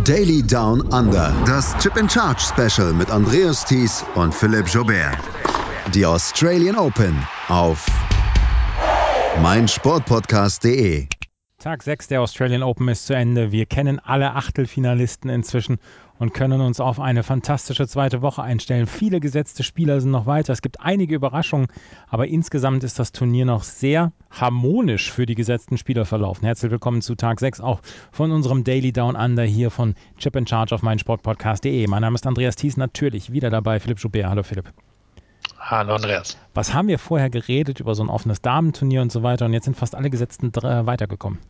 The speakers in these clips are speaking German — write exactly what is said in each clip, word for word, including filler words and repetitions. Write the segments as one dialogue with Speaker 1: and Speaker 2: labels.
Speaker 1: Daily Down Under. Das Chip and Charge Special mit Andreas Thies und Philipp Joubert. Die Australian Open auf meinsportpodcast punkt de.
Speaker 2: Tag sechs der Australian Open ist zu Ende. Wir kennen alle Achtelfinalisten inzwischen und können uns auf eine fantastische zweite Woche einstellen. Viele gesetzte Spieler sind noch weiter. Es gibt einige Überraschungen, aber insgesamt ist das Turnier noch sehr harmonisch für die gesetzten Spieler verlaufen. Herzlich willkommen zu Tag sechs, auch von unserem Daily Down Under hier von Chip and Charge auf meinsportpodcast punkt de. Mein Name ist Andreas Thies, natürlich wieder dabei Philipp Joubert. Hallo Philipp.
Speaker 3: Hallo Andreas.
Speaker 2: Was haben wir vorher geredet über so ein offenes Damenturnier und so weiter und jetzt sind fast alle Gesetzten drei weitergekommen.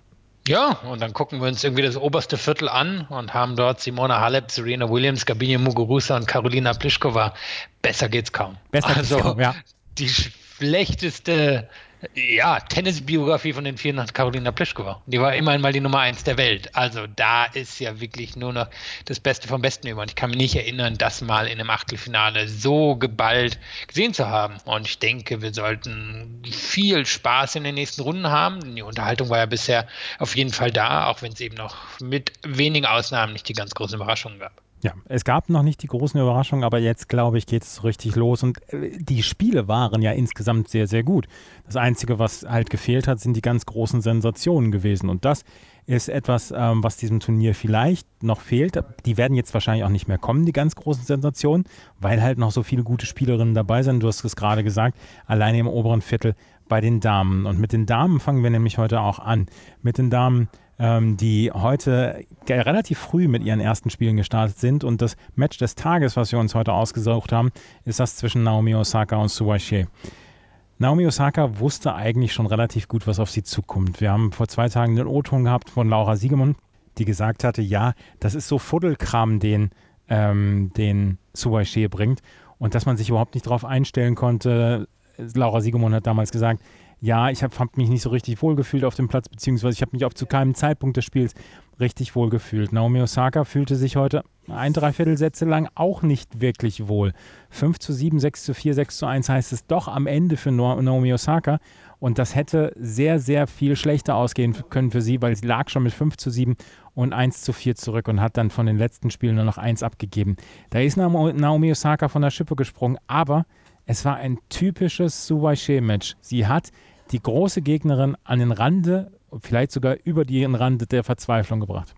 Speaker 3: Ja, und dann gucken wir uns irgendwie das oberste Viertel an und haben dort Simona Halep, Serena Williams, Gabine Muguruza und Karolina Pliskova. Besser geht's kaum.
Speaker 2: Besser
Speaker 3: also
Speaker 2: geht's kaum, ja.
Speaker 3: Die schlechteste ja, Tennisbiografie von den Vieren hat Karolina Pliskova. Die war immerhin mal die Nummer eins der Welt. Also da ist ja wirklich nur noch das Beste vom Besten über. Und ich kann mich nicht erinnern, das mal in einem Achtelfinale so geballt gesehen zu haben. Und ich denke, wir sollten viel Spaß in den nächsten Runden haben. Die Unterhaltung war ja bisher auf jeden Fall da, auch wenn es eben noch mit wenigen Ausnahmen nicht die ganz großen Überraschungen gab.
Speaker 2: Ja, es gab noch nicht die großen Überraschungen, aber jetzt, glaube ich, geht es richtig los. Und die Spiele waren ja insgesamt sehr, sehr gut. Das Einzige, was halt gefehlt hat, sind die ganz großen Sensationen gewesen. Und das ist etwas, ähm, was diesem Turnier vielleicht noch fehlt. Die werden jetzt wahrscheinlich auch nicht mehr kommen, die ganz großen Sensationen, weil halt noch so viele gute Spielerinnen dabei sind. Du hast es gerade gesagt, alleine im oberen Viertel bei den Damen. Und mit den Damen fangen wir nämlich heute auch an. Mit den Damen, die heute relativ früh mit ihren ersten Spielen gestartet sind. Und das Match des Tages, was wir uns heute ausgesucht haben, ist das zwischen Naomi Osaka und Sue Hsieh. Naomi Osaka wusste eigentlich schon relativ gut, was auf sie zukommt. Wir haben vor zwei Tagen den O-Ton gehabt von Laura Siegemund, die gesagt hatte, ja, das ist so Fuddelkram, den, ähm, den Sue Hsieh bringt. Und dass man sich überhaupt nicht darauf einstellen konnte. Laura Siegemund hat damals gesagt, ja, ich habe hab mich nicht so richtig wohlgefühlt auf dem Platz, beziehungsweise ich habe mich auch zu keinem Zeitpunkt des Spiels richtig wohlgefühlt. Naomi Osaka fühlte sich heute ein Dreiviertelsätze lang auch nicht wirklich wohl. fünf zu sieben, sechs zu vier, sechs zu eins heißt es doch am Ende für Naomi Osaka. Und das hätte sehr, sehr viel schlechter ausgehen können für sie, weil sie lag schon mit fünf zu sieben und eins zu vier zurück und hat dann von den letzten Spielen nur noch eins abgegeben. Da ist Naomi Osaka von der Schippe gesprungen, aber es war ein typisches Sue Hsieh-Match. Sie hat die große Gegnerin an den Rande, vielleicht sogar über den Rand der Verzweiflung gebracht.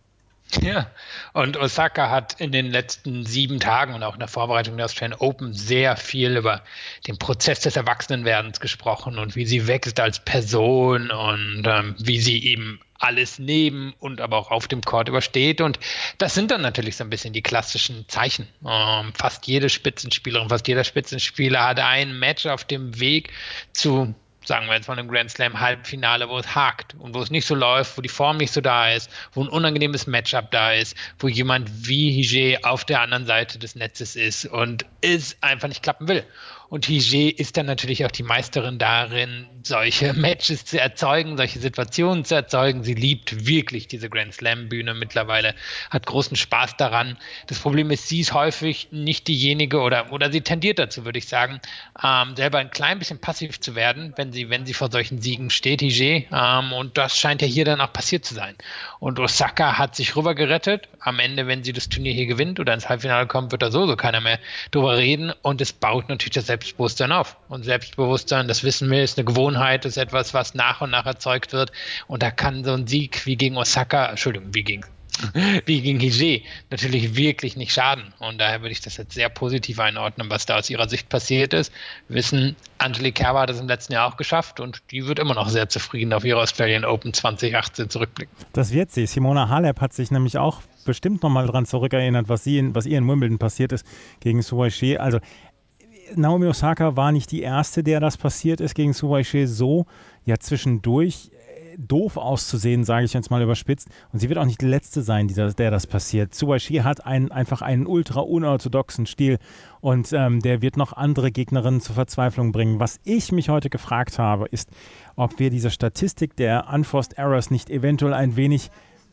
Speaker 3: Ja, und Osaka hat in den letzten sieben Tagen und auch in der Vorbereitung der Australian Open sehr viel über den Prozess des Erwachsenenwerdens gesprochen und wie sie wächst als Person und ähm, wie sie eben alles neben und aber auch auf dem Court übersteht. Und das sind dann natürlich so ein bisschen die klassischen Zeichen. Ähm, fast jede Spitzenspielerin, fast jeder Spitzenspieler hat ein Match auf dem Weg zu, sagen wir jetzt mal, einem Grand Slam Halbfinale, wo es hakt und wo es nicht so läuft, wo die Form nicht so da ist, wo ein unangenehmes Matchup da ist, wo jemand wie Hsieh auf der anderen Seite des Netzes ist und es einfach nicht klappen will. Und Hsieh ist dann natürlich auch die Meisterin darin, solche Matches zu erzeugen, solche Situationen zu erzeugen. Sie liebt wirklich diese Grand Slam-Bühne mittlerweile, hat großen Spaß daran. Das Problem ist, sie ist häufig nicht diejenige oder, oder sie tendiert dazu, würde ich sagen, ähm, selber ein klein bisschen passiv zu werden, wenn sie, wenn sie vor solchen Siegen steht, Hsieh. Ähm, und das scheint ja hier dann auch passiert zu sein. Und Osaka hat sich rüber gerettet. Am Ende, wenn sie das Turnier hier gewinnt oder ins Halbfinale kommt, wird da so, so keiner mehr drüber reden. Und es baut natürlich das Selbstbewusstsein auf. Und Selbstbewusstsein, das wissen wir, ist eine Gewohnheit, ist etwas, was nach und nach erzeugt wird. Und da kann so ein Sieg wie gegen Osaka, Entschuldigung, wie gegen wie gegen Hsieh natürlich wirklich nicht schaden. Und daher würde ich das jetzt sehr positiv einordnen, was da aus ihrer Sicht passiert ist. Wir wissen, Angelique Kerber hat es im letzten Jahr auch geschafft und die wird immer noch sehr zufrieden auf ihre Australian Open zwanzig achtzehn zurückblicken.
Speaker 2: Das wird sie. Simona Halep hat sich nämlich auch bestimmt nochmal daran zurückerinnert, was, sie in, was ihr in Wimbledon passiert ist gegen Sue Hsieh. Also Naomi Osaka war nicht die erste, der das passiert ist gegen Sue Hsieh, so ja zwischendurch doof auszusehen, sage ich jetzt mal überspitzt. Und sie wird auch nicht die Letzte sein, die das, der das passiert. Sue Hsieh hat einen, einfach einen ultra unorthodoxen Stil und ähm, der wird noch andere Gegnerinnen zur Verzweiflung bringen. Was ich mich heute gefragt habe, ist, ob wir diese Statistik der Unforced Errors nicht eventuell ein wenig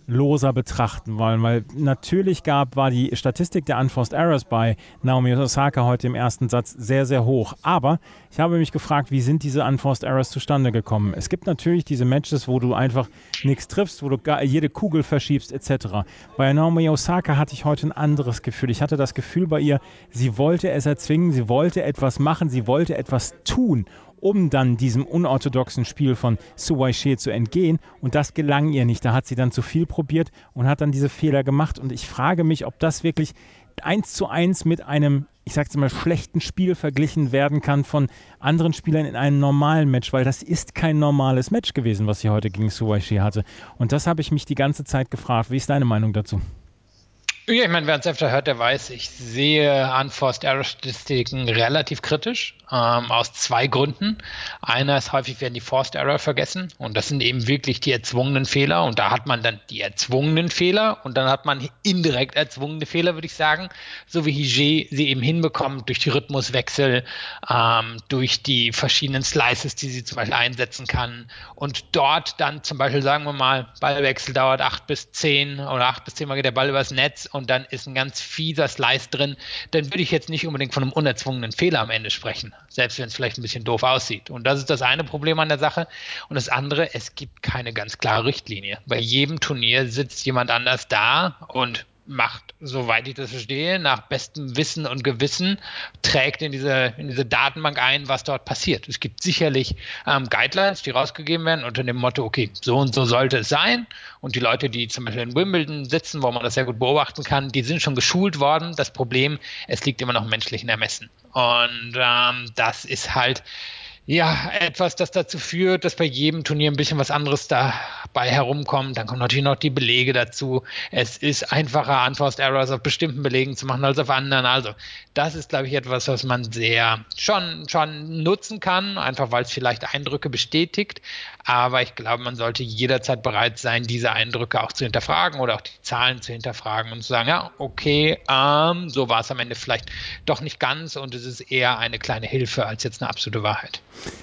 Speaker 2: loser betrachten wollen, weil natürlich gab, war die Statistik der Unforced Errors bei Naomi Osaka heute im ersten Satz sehr, sehr hoch. Aber ich habe mich gefragt, wie sind diese Unforced Errors zustande gekommen? Es gibt natürlich diese Matches, wo du einfach nichts triffst, wo du gar, jede Kugel verschiebst et cetera. Bei Naomi Osaka hatte ich heute ein anderes Gefühl. Ich hatte das Gefühl bei ihr, sie wollte es erzwingen, sie wollte etwas machen, sie wollte etwas tun, um dann diesem unorthodoxen Spiel von Su Wei-She zu entgehen. Und das gelang ihr nicht. Da hat sie dann zu viel probiert und hat dann diese Fehler gemacht. Und ich frage mich, ob das wirklich eins zu eins mit einem, ich sag's mal, schlechten Spiel verglichen werden kann von anderen Spielern in einem normalen Match, weil das ist kein normales Match gewesen, was sie heute gegen Su Wei-She hatte. Und das habe ich mich die ganze Zeit gefragt. Wie ist deine Meinung dazu?
Speaker 3: Ja, ich meine, wer uns öfter hört, der weiß, ich sehe Unforced Error Statistiken relativ kritisch, ähm, aus zwei Gründen. Einer ist, häufig werden die Forced Error vergessen und das sind eben wirklich die erzwungenen Fehler und da hat man dann die erzwungenen Fehler und dann hat man indirekt erzwungene Fehler, würde ich sagen, so wie Hige sie eben hinbekommt durch die Rhythmuswechsel, ähm, durch die verschiedenen Slices, die sie zum Beispiel einsetzen kann und dort dann zum Beispiel, sagen wir mal, Ballwechsel dauert acht bis zehn oder acht bis zehn Mal geht der Ball übers Netz und dann ist ein ganz fieser Slice drin, dann würde ich jetzt nicht unbedingt von einem unerzwungenen Fehler am Ende sprechen, selbst wenn es vielleicht ein bisschen doof aussieht. Und das ist das eine Problem an der Sache. Und das andere, es gibt keine ganz klare Richtlinie. Bei jedem Turnier sitzt jemand anders da und macht, soweit ich das verstehe, nach bestem Wissen und Gewissen, trägt in diese, in diese Datenbank ein, was dort passiert. Es gibt sicherlich ähm, Guidelines, die rausgegeben werden unter dem Motto, okay, so und so sollte es sein. Und die Leute, die zum Beispiel in Wimbledon sitzen, wo man das sehr gut beobachten kann, die sind schon geschult worden. Das Problem, es liegt immer noch im menschlichen Ermessen. Und ähm, das ist halt ja, etwas, das dazu führt, dass bei jedem Turnier ein bisschen was anderes dabei herumkommt. Dann kommen natürlich noch die Belege dazu. Es ist einfacher, Unforced Errors auf bestimmten Belegen zu machen als auf anderen. Also das ist, glaube ich, etwas, was man sehr schon, schon nutzen kann, einfach weil es vielleicht Eindrücke bestätigt. Aber ich glaube, man sollte jederzeit bereit sein, diese Eindrücke auch zu hinterfragen oder auch die Zahlen zu hinterfragen und zu sagen, ja, okay, ähm, so war es am Ende vielleicht doch nicht ganz und es ist eher eine kleine Hilfe als jetzt eine absolute Wahrheit.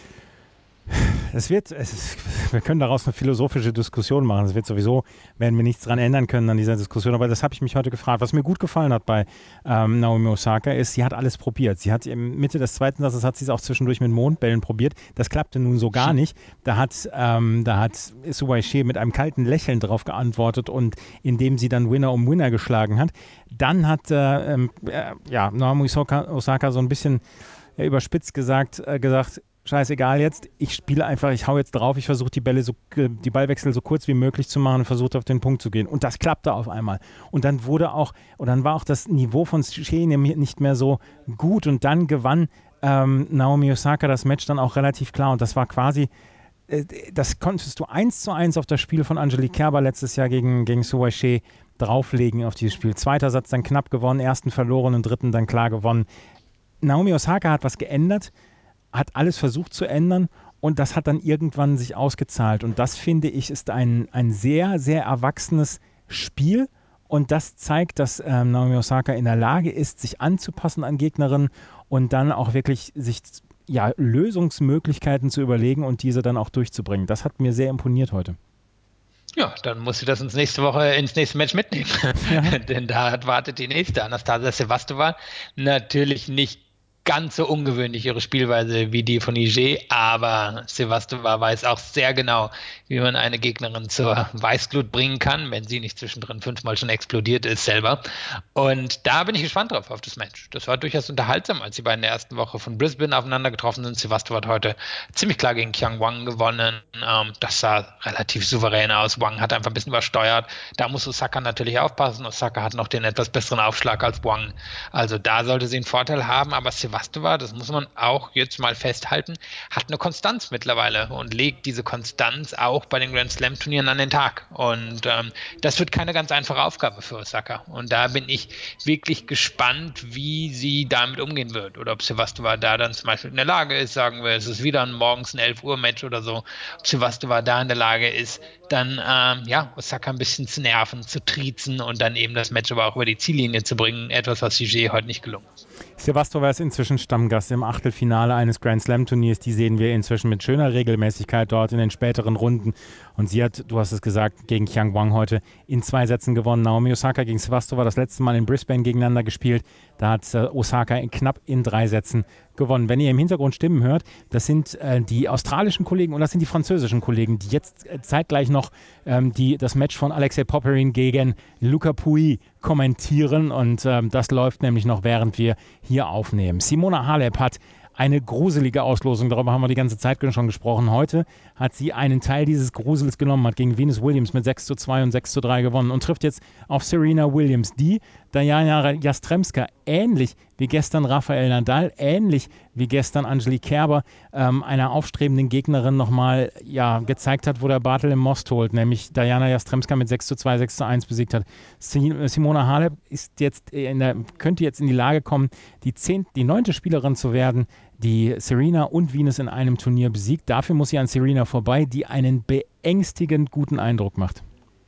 Speaker 2: Es wird, es ist, wir können daraus eine philosophische Diskussion machen. Es wird sowieso, werden wir nichts dran ändern können an dieser Diskussion. Aber das habe ich mich heute gefragt. Was mir gut gefallen hat bei ähm, Naomi Osaka ist, sie hat alles probiert. Sie hat im Mitte des zweiten Satzes hat sie es auch zwischendurch mit Mondbällen probiert. Das klappte nun so gar nicht. Da hat, ähm, da hat Su Wei-She mit einem kalten Lächeln drauf geantwortet und indem sie dann Winner um Winner geschlagen hat. Dann hat äh, äh, ja, Naomi Osaka, Osaka so ein bisschen äh, überspitzt gesagt, äh, gesagt, scheißegal jetzt, ich spiele einfach, ich hau jetzt drauf, ich versuche die Bälle so, die Ballwechsel so kurz wie möglich zu machen und versuche auf den Punkt zu gehen. Und das klappte auf einmal. Und dann wurde auch, und dann war auch das Niveau von Shane nicht mehr so gut und dann gewann ähm, Naomi Osaka das Match dann auch relativ klar und das war quasi, äh, das konntest du eins zu eins auf das Spiel von Angelique Kerber letztes Jahr gegen, gegen Su Wei-She drauflegen auf dieses Spiel. Zweiter Satz dann knapp gewonnen, ersten verloren und dritten dann klar gewonnen. Naomi Osaka hat was geändert, hat alles versucht zu ändern und das hat dann irgendwann sich ausgezahlt. Und das, finde ich, ist ein, ein sehr, sehr erwachsenes Spiel und das zeigt, dass ähm, Naomi Osaka in der Lage ist, sich anzupassen an Gegnerinnen und dann auch wirklich sich ja, Lösungsmöglichkeiten zu überlegen und diese dann auch durchzubringen. Das hat mir sehr imponiert heute.
Speaker 3: Ja, dann muss sie das ins nächste Woche, ins nächste Match mitnehmen. Ja. Denn da wartet die nächste, Anastasia Sevastova. Natürlich nicht ganz so ungewöhnlich ihre Spielweise wie die von Hige, aber Sevastova weiß auch sehr genau, wie man eine Gegnerin zur Weißglut bringen kann, wenn sie nicht zwischendrin fünfmal schon explodiert ist selber. Und da bin ich gespannt drauf, auf das Match. Das war durchaus unterhaltsam, als sie bei in der ersten Woche von Brisbane aufeinander getroffen sind. Sevastova hat heute ziemlich klar gegen Qiang Wang gewonnen. Ähm, das sah relativ souverän aus. Wang hat einfach ein bisschen übersteuert. Da muss Osaka natürlich aufpassen. Osaka hat noch den etwas besseren Aufschlag als Wang. Also da sollte sie einen Vorteil haben, aber Sevastova, das muss man auch jetzt mal festhalten, hat eine Konstanz mittlerweile und legt diese Konstanz auch bei den Grand Slam Turnieren an den Tag. Und ähm, das wird keine ganz einfache Aufgabe für Osaka. Und da bin ich wirklich gespannt, wie sie damit umgehen wird. Oder ob Sevastova da dann zum Beispiel in der Lage ist, sagen wir, es ist wieder ein morgens ein elf Uhr Match oder so, ob Sevastova da in der Lage ist, dann ähm, ja, Osaka ein bisschen zu nerven, zu triezen und dann eben das Match aber auch über die Ziellinie zu bringen. Etwas, was Hige heute nicht gelungen ist.
Speaker 2: Sevastova ist inzwischen inzwischen Stammgast im Achtelfinale eines Grand Slam Turniers. Die sehen wir inzwischen mit schöner Regelmäßigkeit dort in den späteren Runden. Und sie hat, du hast es gesagt, gegen Qiang Wang heute in zwei Sätzen gewonnen. Naomi Osaka gegen Sevastova das letzte Mal in Brisbane gegeneinander gespielt. Da hat äh, Osaka in knapp in drei Sätzen gewonnen. Wenn ihr im Hintergrund Stimmen hört, das sind äh, die australischen Kollegen und das sind die französischen Kollegen, die jetzt äh, zeitgleich noch ähm, die, das Match von Alexei Popyrin gegen Luca Pouille kommentieren. Und ähm, das läuft nämlich noch, während wir hier aufnehmen. Simona Halep hat eine gruselige Auslosung, darüber haben wir die ganze Zeit schon gesprochen. Heute hat sie einen Teil dieses Grusels genommen, hat gegen Venus Williams mit sechs zu zwei und sechs zu drei gewonnen und trifft jetzt auf Serena Williams, die Diana Jastremska ähnlich wie gestern Rafael Nadal, ähnlich wie gestern Angelique Kerber, ähm, einer aufstrebenden Gegnerin nochmal ja, gezeigt hat, wo der Bartel im Most holt, nämlich Diana Jastremska mit sechs zu zwei, sechs zu eins besiegt hat. Simona Halep ist jetzt in der, könnte jetzt in die Lage kommen, die, zehn, die neunte Spielerin zu werden, die Serena und Venus in einem Turnier besiegt. Dafür muss sie an Serena vorbei, die einen beängstigend guten Eindruck macht.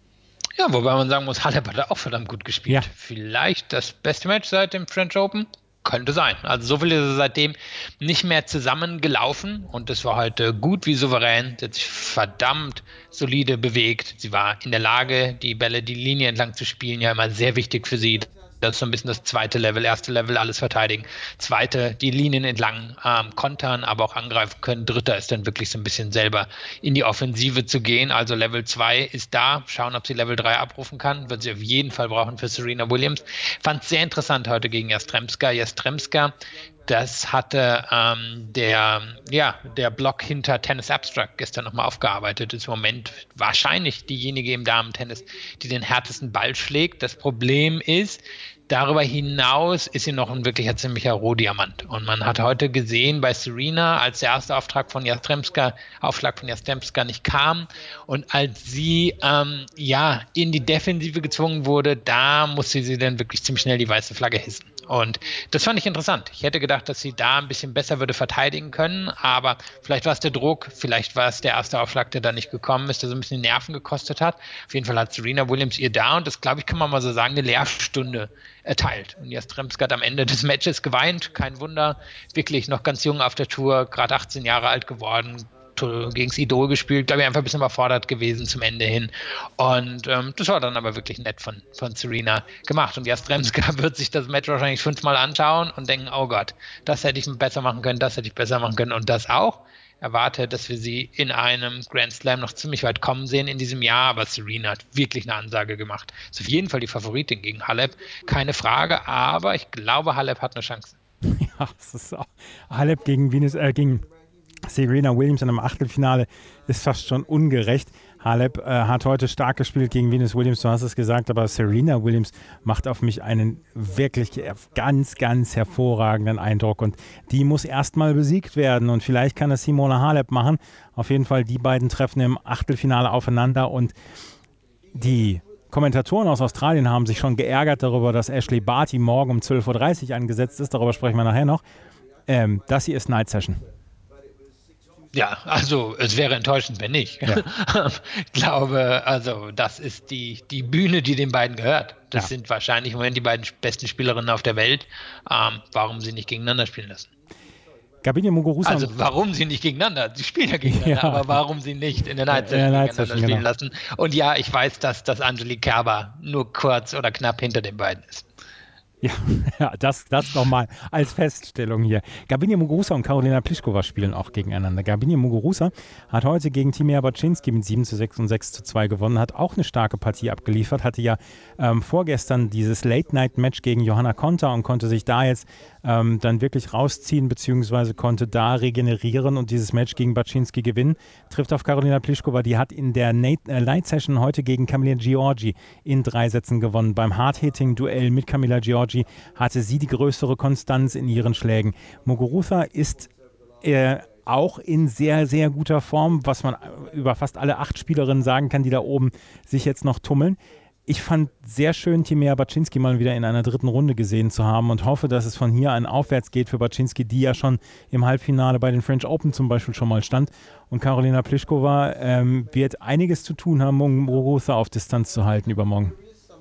Speaker 3: Ja, wobei man sagen muss, Halep hat auch verdammt gut gespielt.
Speaker 2: Ja.
Speaker 3: Vielleicht das beste Match seit dem French Open? Könnte sein. Also so viel ist er seitdem nicht mehr zusammengelaufen und das war heute gut wie souverän. Sie hat sich verdammt solide bewegt. Sie war in der Lage, die Bälle die Linie entlang zu spielen, ja immer sehr wichtig für sie. Das ist so ein bisschen das zweite Level. Erste Level, alles verteidigen. Zweite, die Linien entlang ähm, kontern, aber auch angreifen können. Dritter ist dann wirklich so ein bisschen selber in die Offensive zu gehen. Also Level zwei ist da. Schauen, ob sie Level drei abrufen kann. Wird sie auf jeden Fall brauchen für Serena Williams. Fand es sehr interessant heute gegen Jastremska. Jastremska, das hatte ähm, der, ja, der Block hinter Tennis Abstract gestern nochmal aufgearbeitet. Ist im Moment wahrscheinlich diejenige im Damen-Tennis, die den härtesten Ball schlägt. Das Problem ist, darüber hinaus ist sie noch ein wirklicher ziemlicher Rohdiamant. Und man hat heute gesehen bei Serena, als der erste Auftrag von Jastremska, Aufschlag von Jastremska nicht kam und als sie ähm, ja in die Defensive gezwungen wurde, da musste sie dann wirklich ziemlich schnell die weiße Flagge hissen. Und das fand ich interessant. Ich hätte gedacht, dass sie da ein bisschen besser würde verteidigen können, aber vielleicht war es der Druck, vielleicht war es der erste Aufschlag, der da nicht gekommen ist, der so ein bisschen die Nerven gekostet hat. Auf jeden Fall hat Serena Williams ihr da und das, glaube ich, kann man mal so sagen, eine Lehrstunde erteilt. Und Jastremska hat am Ende des Matches geweint, kein Wunder, wirklich noch ganz jung auf der Tour, gerade achtzehn Jahre alt geworden, gegen das Idol gespielt, glaube ich, einfach ein bisschen überfordert gewesen zum Ende hin. Und ähm, das war dann aber wirklich nett von, von Serena gemacht. Und Jastremska wird sich das Match wahrscheinlich fünfmal anschauen und denken, oh Gott, das hätte ich besser machen können, das hätte ich besser machen können und das auch. Erwarte, dass wir sie in einem Grand Slam noch ziemlich weit kommen sehen in diesem Jahr, aber Serena hat wirklich eine Ansage gemacht. Ist auf jeden Fall die Favoritin gegen Halep, keine Frage, aber ich glaube, Halep hat eine Chance.
Speaker 2: Ja, es ist auch Halep gegen Venus, äh, gegen Serena Williams in einem Achtelfinale ist fast schon ungerecht. Halep äh, hat heute stark gespielt gegen Venus Williams, du hast es gesagt, aber Serena Williams macht auf mich einen wirklich ganz, ganz hervorragenden Eindruck und die muss erstmal besiegt werden und vielleicht kann es Simona Halep machen. Auf jeden Fall, die beiden treffen im Achtelfinale aufeinander und die Kommentatoren aus Australien haben sich schon geärgert darüber, dass Ashley Barty morgen um zwölf Uhr dreißig angesetzt ist, darüber sprechen wir nachher noch. Ähm, das hier ist Night Session.
Speaker 3: Ja, also es wäre enttäuschend, wenn nicht. Ja. Ich glaube, also das ist die, die Bühne, die den beiden gehört. Das ja. sind wahrscheinlich im Moment die beiden besten Spielerinnen auf der Welt. Ähm, warum sie nicht gegeneinander spielen lassen?
Speaker 2: Gabine Muguruza.
Speaker 3: Also warum sie nicht gegeneinander? Sie spielen ja gegeneinander, ja. aber warum sie nicht in der Night Session
Speaker 2: in der
Speaker 3: gegeneinander
Speaker 2: Session,
Speaker 3: spielen
Speaker 2: genau.
Speaker 3: lassen? Und ja, ich weiß, dass, dass Angelique Kerber nur kurz oder knapp hinter den beiden ist.
Speaker 2: Ja, ja, das, das nochmal als Feststellung hier. Gabine Muguruza und Karolina Pliskova spielen auch gegeneinander. Gabine Muguruza hat heute gegen Timea Baczynski mit sieben zu sechs und sechs zu zwei gewonnen, hat auch eine starke Partie abgeliefert, hatte ja ähm, vorgestern dieses Late-Night-Match gegen Johanna Konta und konnte sich da jetzt ähm, dann wirklich rausziehen, beziehungsweise konnte da regenerieren und dieses Match gegen Baczynski gewinnen. Trifft auf Karolina Pliskova, die hat in der Night-Session heute gegen Camila Giorgi in drei Sätzen gewonnen. Beim Hard-Hitting-Duell mit Camila Giorgi hatte sie die größere Konstanz in ihren Schlägen. Muguruza ist äh, auch in sehr, sehr guter Form, was man über fast alle acht Spielerinnen sagen kann, die da oben sich jetzt noch tummeln. Ich fand sehr schön, Timea Baczynski mal wieder in einer dritten Runde gesehen zu haben und hoffe, dass es von hier an aufwärts geht für Baczynski, die ja schon im Halbfinale bei den French Open zum Beispiel schon mal stand. Und Karolina Pliskova ähm, wird einiges zu tun haben, um Muguruza auf Distanz zu halten übermorgen.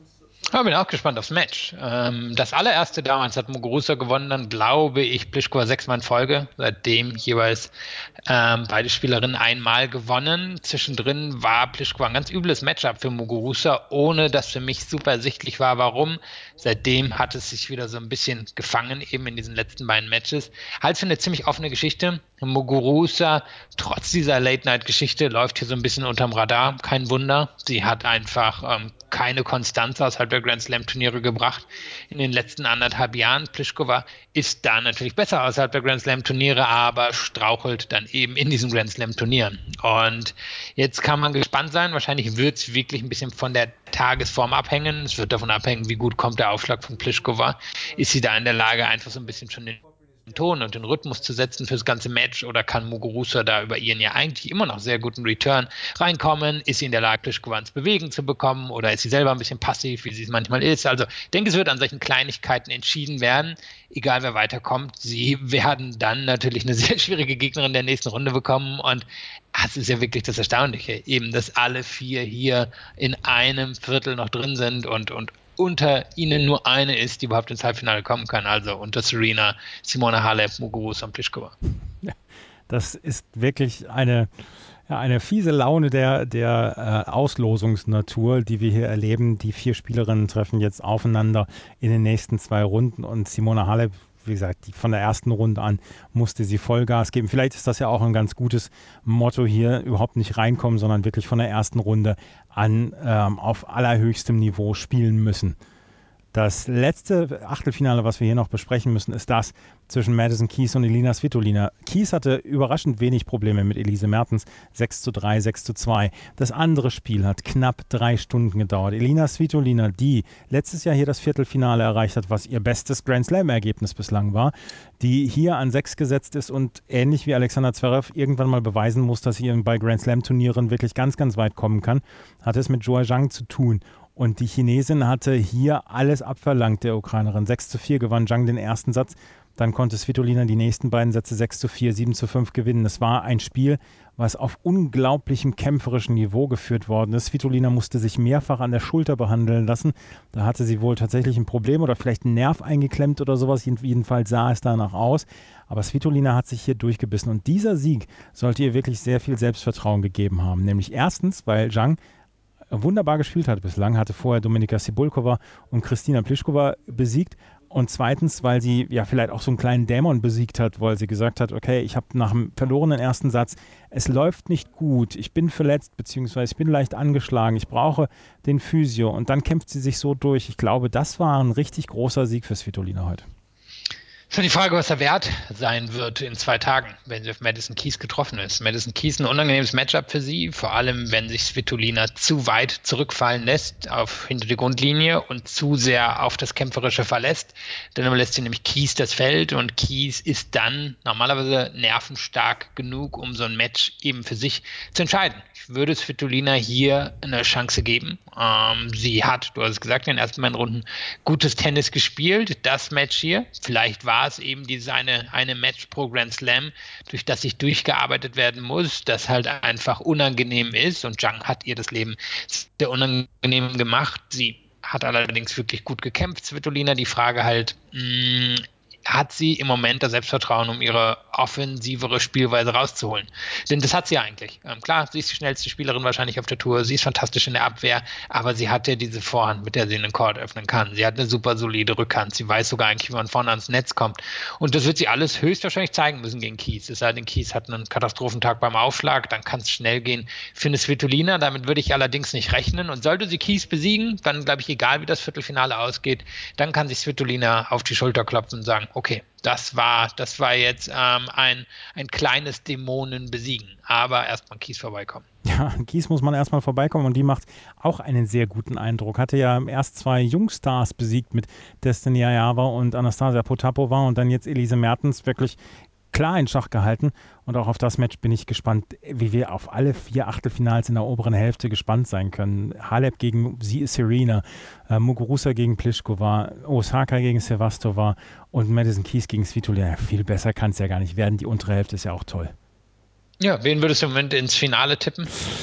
Speaker 3: Ich bin auch gespannt aufs Match. Ähm, das allererste damals hat Muguruza gewonnen, dann glaube ich Pliskova sechsmal in Folge. Seitdem jeweils ähm, beide Spielerinnen einmal gewonnen. Zwischendrin war Pliskova ein ganz übles Matchup für Muguruza, ohne dass für mich super ersichtlich war, warum. Seitdem hat es sich wieder so ein bisschen gefangen, eben in diesen letzten beiden Matches. Halt für eine ziemlich offene Geschichte. Muguruza, trotz dieser Late-Night-Geschichte, läuft hier so ein bisschen unterm Radar. Kein Wunder. Sie hat einfach ähm, keine Konstanz außerhalb der Grand Slam-Turniere gebracht in den letzten anderthalb Jahren. Pliskova ist da natürlich besser außerhalb der Grand Slam-Turniere, aber strauchelt dann eben in diesen Grand Slam-Turnieren. Und jetzt kann man gespannt sein. Wahrscheinlich wird es wirklich ein bisschen von der Tagesform abhängen. Es wird davon abhängen, wie gut kommt der Aufschlag von Pliskova. Ist sie da in der Lage, einfach so ein bisschen schon den Ton und den Rhythmus zu setzen fürs ganze Match, oder kann Muguruza da über ihren ja eigentlich immer noch sehr guten Return reinkommen? Ist sie in der Lage, Pliskova ins Bewegen zu bekommen, oder ist sie selber ein bisschen passiv, wie sie es manchmal ist? Also ich denke, es wird an solchen Kleinigkeiten entschieden werden, egal wer weiterkommt. Sie werden dann natürlich eine sehr schwierige Gegnerin der nächsten Runde bekommen, und das ist ja wirklich das Erstaunliche, eben, dass alle vier hier in einem Viertel noch drin sind und, und unter ihnen nur eine ist, die überhaupt ins Halbfinale kommen kann. Also unter Serena, Simona Halep, Muguruza und Pliskova.
Speaker 2: Ja, das ist wirklich eine, ja, eine fiese Laune der, der äh, Auslosungsnatur, die wir hier erleben. Die vier Spielerinnen treffen jetzt aufeinander in den nächsten zwei Runden, und Simona Halep, wie gesagt, die von der ersten Runde an musste sie Vollgas geben. Vielleicht ist das ja auch ein ganz gutes Motto hier, überhaupt nicht reinkommen, sondern wirklich von der ersten Runde an ähm, auf allerhöchstem Niveau spielen müssen. Das letzte Achtelfinale, was wir hier noch besprechen müssen, ist das zwischen Madison Keys und Elina Svitolina. Keys hatte überraschend wenig Probleme mit Elise Mertens, sechs zu drei, sechs zu zwei. Das andere Spiel hat knapp drei Stunden gedauert. Elina Svitolina, die letztes Jahr hier das Viertelfinale erreicht hat, was ihr bestes Grand Slam-Ergebnis bislang war, die hier an sechs gesetzt ist und ähnlich wie Alexander Zverev irgendwann mal beweisen muss, dass sie bei Grand Slam-Turnieren wirklich ganz, ganz weit kommen kann, hat es mit Joa Zhang zu tun. Und die Chinesin hatte hier alles abverlangt, der Ukrainerin. sechs zu vier gewann Zhang den ersten Satz. Dann konnte Svitolina die nächsten beiden Sätze sechs zu vier, sieben zu fünf gewinnen. Es war ein Spiel, was auf unglaublichem kämpferischem Niveau geführt worden ist. Svitolina musste sich mehrfach an der Schulter behandeln lassen. Da hatte sie wohl tatsächlich ein Problem oder vielleicht einen Nerv eingeklemmt oder sowas. Jedenfalls sah es danach aus. Aber Svitolina hat sich hier durchgebissen. Und dieser Sieg sollte ihr wirklich sehr viel Selbstvertrauen gegeben haben. Nämlich erstens, weil Zhang wunderbar gespielt hat bislang, hatte vorher Dominika Cibulkova und Kristina Pliskova besiegt, und zweitens, weil sie ja vielleicht auch so einen kleinen Dämon besiegt hat, weil sie gesagt hat, okay, ich habe nach dem verlorenen ersten Satz, es läuft nicht gut, ich bin verletzt, beziehungsweise ich bin leicht angeschlagen, ich brauche den Physio, und dann kämpft sie sich so durch. Ich glaube, das war ein richtig großer Sieg für Svitolina heute.
Speaker 3: Es ist die Frage, was der Wert sein wird in zwei Tagen, wenn sie auf Madison Keys getroffen ist. Madison Keys ein unangenehmes Matchup für sie, vor allem wenn sich Svitolina zu weit zurückfallen lässt auf hinter die Grundlinie und zu sehr auf das Kämpferische verlässt. Dann lässt sie nämlich Keys das Feld, und Keys ist dann normalerweise nervenstark genug, um so ein Match eben für sich zu entscheiden. Ich würde Svitolina hier eine Chance geben. Ähm, sie hat, du hast es gesagt, in den ersten beiden Runden gutes Tennis gespielt. Das Match hier, vielleicht war es eben diese eine, eine Match pro Grand Slam, durch das sich durchgearbeitet werden muss, das halt einfach unangenehm ist, und Zhang hat ihr das Leben sehr unangenehm gemacht. Sie hat allerdings wirklich gut gekämpft, Svitolina. Die Frage halt, mh, hat sie im Moment das Selbstvertrauen, um ihre offensivere Spielweise rauszuholen? Denn das hat sie ja eigentlich. Ähm, klar, sie ist die schnellste Spielerin wahrscheinlich auf der Tour, sie ist fantastisch in der Abwehr, aber sie hat ja diese Vorhand, mit der sie einen Court öffnen kann. Sie hat eine super solide Rückhand, sie weiß sogar eigentlich, wie man vorne ans Netz kommt. Und das wird sie alles höchstwahrscheinlich zeigen müssen gegen Keys. Es sei denn, Keys hat einen Katastrophentag beim Aufschlag, dann kann es schnell gehen für eine Svitolina. Damit würde ich allerdings nicht rechnen. Und sollte sie Keys besiegen, dann glaube ich, egal wie das Viertelfinale ausgeht, dann kann sich Svitolina auf die Schulter klopfen und sagen, okay, das war, das war jetzt ähm, ein, ein kleines Dämonen besiegen, aber erstmal Keys vorbeikommen.
Speaker 2: Ja, an Keys muss man erstmal vorbeikommen, und die macht auch einen sehr guten Eindruck. Hatte ja erst zwei Jungstars besiegt mit Destiny Ayava und Anastasia Potapova, und dann jetzt Elise Mertens wirklich klar in Schach gehalten, und auch auf das Match bin ich gespannt, wie wir auf alle vier Achtelfinals in der oberen Hälfte gespannt sein können. Halep gegen Serena, äh, Muguruza gegen Pliskova, Osaka gegen Sevastova und Madison Keys gegen Svitolina. Viel besser kann es ja gar nicht werden. Die untere Hälfte ist ja auch toll.
Speaker 3: Ja, wen würdest du im Moment ins Finale tippen?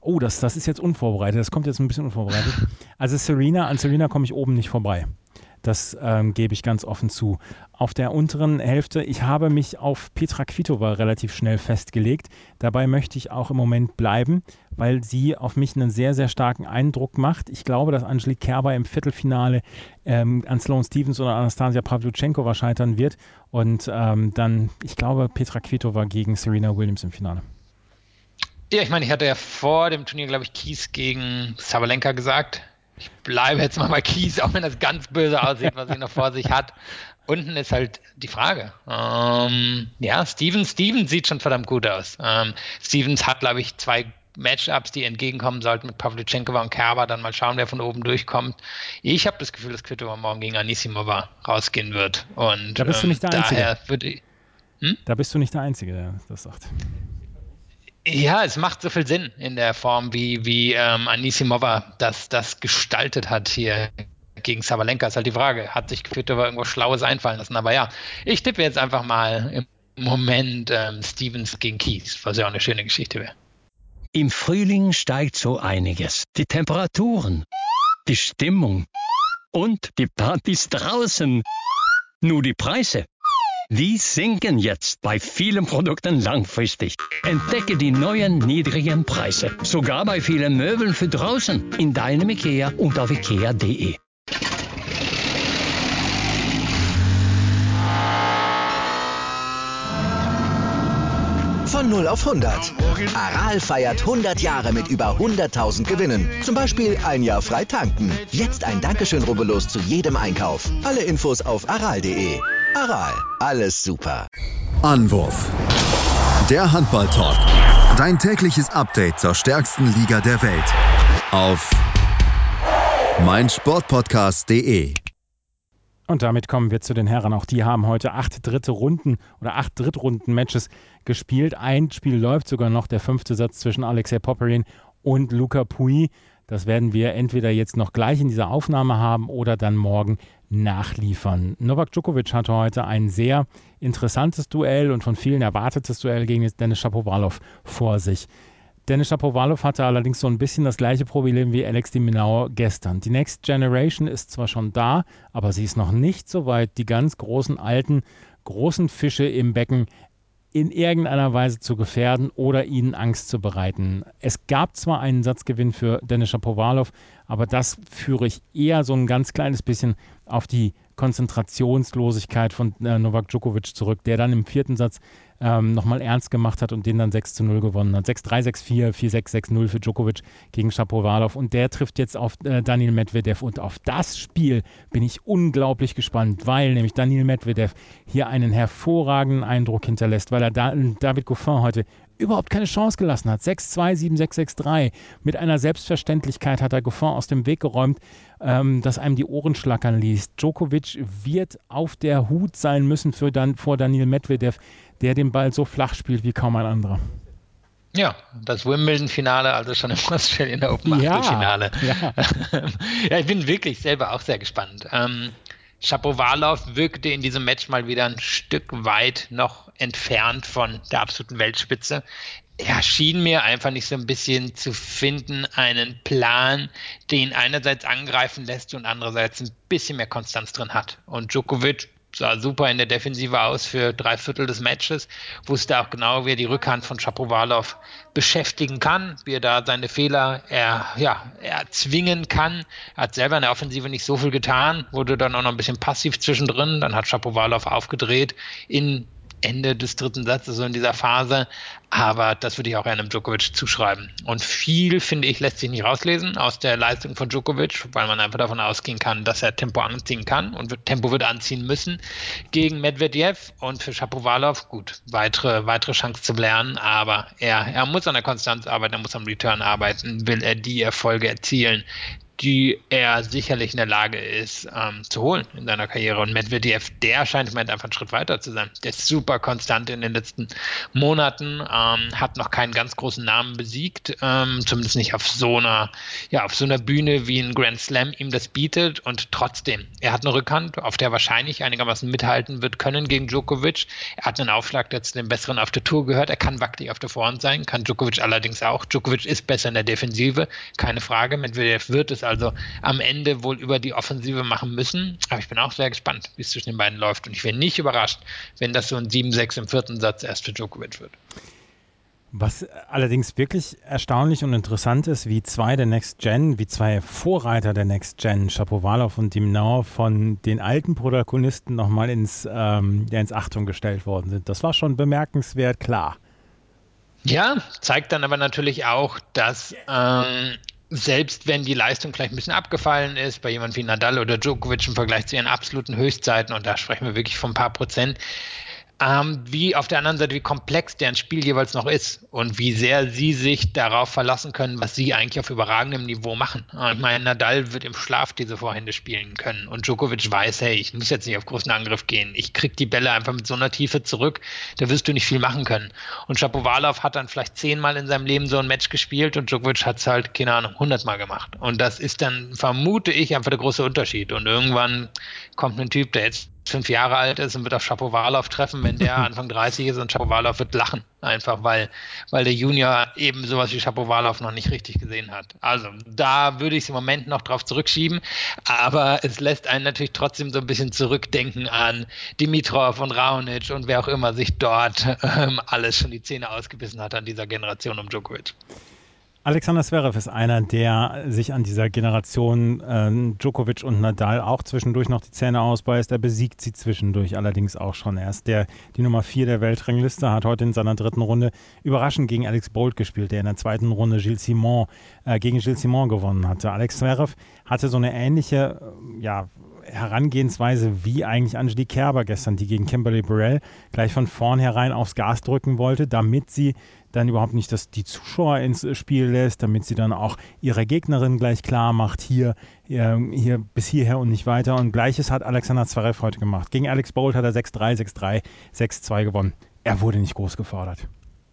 Speaker 2: Oh, das, das ist jetzt unvorbereitet. Das kommt jetzt ein bisschen unvorbereitet. Also Serena, an Serena komme ich oben nicht vorbei. Das ähm, gebe ich ganz offen zu. Auf der unteren Hälfte, ich habe mich auf Petra Kvitova relativ schnell festgelegt. Dabei möchte ich auch im Moment bleiben, weil sie auf mich einen sehr, sehr starken Eindruck macht. Ich glaube, dass Angelique Kerber im Viertelfinale ähm, an Sloane Stephens oder Anastasia Pavlyuchenkova scheitern wird. Und ähm, dann, ich glaube, Petra Kvitova gegen Serena Williams im Finale.
Speaker 3: Ja, ich meine, ich hatte ja vor dem Turnier, glaube ich, Kies gegen Sabalenka gesagt. Ich bleibe jetzt mal bei Kies, auch wenn das ganz böse aussieht, was sie noch vor sich hat. Unten ist halt die Frage. Ähm, ja, Stevens, Stevens sieht schon verdammt gut aus. Ähm, Stevens hat, glaube ich, zwei Matchups, die entgegenkommen sollten mit Pavlyuchenkova und Kerber. Dann mal schauen, wer von oben durchkommt. Ich habe das Gefühl, dass Kvitova morgen gegen Anisimova rausgehen wird. Und
Speaker 2: Da bist du
Speaker 3: ähm,
Speaker 2: nicht der Einzige.
Speaker 3: daher würde ich... Hm?
Speaker 2: Da bist du nicht der Einzige, der das sagt.
Speaker 3: Ja, es macht so viel Sinn in der Form, wie, wie ähm, Anisimova das, das gestaltet hat hier gegen Sabalenka. Ist halt die Frage, hat sich Kvitova irgendwas Schlaues einfallen lassen? Aber ja, ich tippe jetzt einfach mal im Moment ähm, Stevens gegen Kies, was ja auch eine schöne Geschichte wäre.
Speaker 4: Im Frühling steigt so einiges. Die Temperaturen, die Stimmung und die Partys draußen. Nur die Preise, die sinken jetzt bei vielen Produkten langfristig. Entdecke die neuen niedrigen Preise. Sogar bei vielen Möbeln für draußen. In deinem IKEA und auf ikea punkt de.
Speaker 5: Von null auf hundert. Aral feiert hundert Jahre mit über hunderttausend Gewinnen. Zum Beispiel ein Jahr frei tanken. Jetzt ein Dankeschön, rubbellos zu jedem Einkauf. Alle Infos auf aral punkt de. Aral, alles super.
Speaker 1: Anwurf. Der Handball-Talk. Dein tägliches Update zur stärksten Liga der Welt. Auf meinsportpodcast punkt de.
Speaker 2: Und damit kommen wir zu den Herren. Auch die haben heute acht dritte Runden oder acht Drittrunden-Matches gespielt. Ein Spiel läuft sogar noch, der fünfte Satz zwischen Alexei Popyrin und Luca Pouille. Das werden wir entweder jetzt noch gleich in dieser Aufnahme haben oder dann morgen nachliefern. Novak Djokovic hatte heute ein sehr interessantes Duell und von vielen erwartetes Duell gegen Denis Shapovalov vor sich. Denis Shapovalov hatte allerdings so ein bisschen das gleiche Problem wie Alex de Minaur gestern. Die Next Generation ist zwar schon da, aber sie ist noch nicht so weit, die ganz großen, alten, großen Fische im Becken in irgendeiner Weise zu gefährden oder ihnen Angst zu bereiten. Es gab zwar einen Satzgewinn für Denis Shapovalov, aber das führe ich eher so ein ganz kleines bisschen auf die Konzentrationslosigkeit von äh, Novak Djokovic zurück, der dann im vierten Satz ähm, nochmal ernst gemacht hat und den dann sechs zu null gewonnen hat. sechs drei, sechs vier, vier sechs, sechs null für Djokovic gegen Shapovalov und der trifft jetzt auf äh, Daniil Medvedev und auf das Spiel bin ich unglaublich gespannt, weil nämlich Daniil Medvedev hier einen hervorragenden Eindruck hinterlässt, weil er da, David Goffin heute überhaupt keine Chance gelassen hat. sechs zwei, sieben sechs, sechs drei. Mit einer Selbstverständlichkeit hat er Goffin aus dem Weg geräumt, ähm, dass einem die Ohren schlackern ließ. Djokovic wird auf der Hut sein müssen für dann, vor Daniil Medvedev, der den Ball so flach spielt wie kaum ein anderer.
Speaker 3: Ja, das Wimbledon-Finale, also schon im Australian Open
Speaker 2: Ja,
Speaker 3: Achtelfinale.
Speaker 2: ja.
Speaker 3: Ja, ich bin wirklich selber auch sehr gespannt. Ähm, Shapovalov wirkte in diesem Match mal wieder ein Stück weit noch entfernt von der absoluten Weltspitze. Er schien mir einfach nicht so ein bisschen zu finden, einen Plan, den einerseits angreifen lässt und andererseits ein bisschen mehr Konstanz drin hat. Und Djokovic sah super in der Defensive aus für drei Viertel des Matches, wusste auch genau, wie er die Rückhand von Shapovalov beschäftigen kann, wie er da seine Fehler er, ja, erzwingen kann. Er hat selber in der Offensive nicht so viel getan, wurde dann auch noch ein bisschen passiv zwischendrin, dann hat Shapovalov aufgedreht in Ende des dritten Satzes, so in dieser Phase. Aber das würde ich auch einem Djokovic zuschreiben. Und viel, finde ich, lässt sich nicht rauslesen aus der Leistung von Djokovic, weil man einfach davon ausgehen kann, dass er Tempo anziehen kann und Tempo wird anziehen müssen gegen Medvedev. Und für Shapovalov, gut, weitere, weitere Chance zu lernen. Aber er, er muss an der Konstanz arbeiten, er muss am Return arbeiten, will er die Erfolge erzielen, die er sicherlich in der Lage ist ähm, zu holen in seiner Karriere. Und Medvedev, der scheint im Moment einfach einen Schritt weiter zu sein. Der ist super konstant in den letzten Monaten, ähm, hat noch keinen ganz großen Namen besiegt, ähm, zumindest nicht auf so einer, ja, auf so einer Bühne wie ein Grand Slam ihm das bietet. Und trotzdem, er hat eine Rückhand, auf der wahrscheinlich einigermaßen mithalten wird können gegen Djokovic. Er hat einen Aufschlag, der zu den Besseren auf der Tour gehört. Er kann wackelig auf der Vorhand sein, kann Djokovic allerdings auch. Djokovic ist besser in der Defensive, keine Frage. Medvedev wird es also am Ende wohl über die Offensive machen müssen. Aber ich bin auch sehr gespannt, wie es zwischen den beiden läuft. Und ich wäre nicht überrascht, wenn das so ein sieben sechs im vierten Satz erst für Djokovic wird.
Speaker 2: Was allerdings wirklich erstaunlich und interessant ist, wie zwei der Next Gen, wie zwei Vorreiter der Next Gen, Shapovalov und de Minaur, von den alten Protagonisten nochmal ins, ähm, ja, ins Achtung gestellt worden sind. Das war schon bemerkenswert, klar.
Speaker 3: Ja, zeigt dann aber natürlich auch, dass ähm, selbst wenn die Leistung vielleicht ein bisschen abgefallen ist, bei jemand wie Nadal oder Djokovic im Vergleich zu ihren absoluten Höchstzeiten, und da sprechen wir wirklich von ein paar Prozent, Ähm, wie auf der anderen Seite, wie komplex deren Spiel jeweils noch ist und wie sehr sie sich darauf verlassen können, was sie eigentlich auf überragendem Niveau machen. Ich meine, Nadal wird im Schlaf diese Vorhände spielen können und Djokovic weiß, hey, ich muss jetzt nicht auf großen Angriff gehen. Ich krieg die Bälle einfach mit so einer Tiefe zurück, da wirst du nicht viel machen können. Und Shapovalov hat dann vielleicht zehnmal in seinem Leben so ein Match gespielt und Djokovic hat es halt, keine Ahnung, hundertmal gemacht. Und das ist dann, vermute ich, einfach der große Unterschied. Und irgendwann kommt ein Typ, der jetzt fünf Jahre alt ist und wird auf Shapovalov treffen, wenn der Anfang dreißig ist, und Shapovalov wird lachen, einfach weil, weil der Junior eben sowas wie Shapovalov noch nicht richtig gesehen hat. Also da würde ich es im Moment noch drauf zurückschieben, aber es lässt einen natürlich trotzdem so ein bisschen zurückdenken an Dimitrov und Raonic und wer auch immer sich dort ähm, alles schon die Zähne ausgebissen hat an dieser Generation um Djokovic.
Speaker 2: Alexander Zverev ist einer, der sich an dieser Generation äh, Djokovic und Nadal auch zwischendurch noch die Zähne ausbeißt. Er besiegt sie zwischendurch allerdings auch schon. Er ist der, die Nummer vier der Weltrangliste, hat heute in seiner dritten Runde überraschend gegen Alex Bolt gespielt, der in der zweiten Runde Gilles Simon, äh, gegen Gilles Simon gewonnen hatte. Alex Zverev hatte so eine ähnliche äh, ja, Herangehensweise wie eigentlich Angelique Kerber gestern, die gegen Kimberly Burrell gleich von vornherein aufs Gas drücken wollte, damit sie dann überhaupt nicht das, die Zuschauer ins Spiel lässt, damit sie dann auch ihre Gegnerin gleich klar macht, hier, hier, hier bis hierher und nicht weiter. Und Gleiches hat Alexander Zverev heute gemacht. Gegen Alex Bolt hat er sechs drei, sechs drei, sechs zwei gewonnen. Er wurde nicht groß gefordert.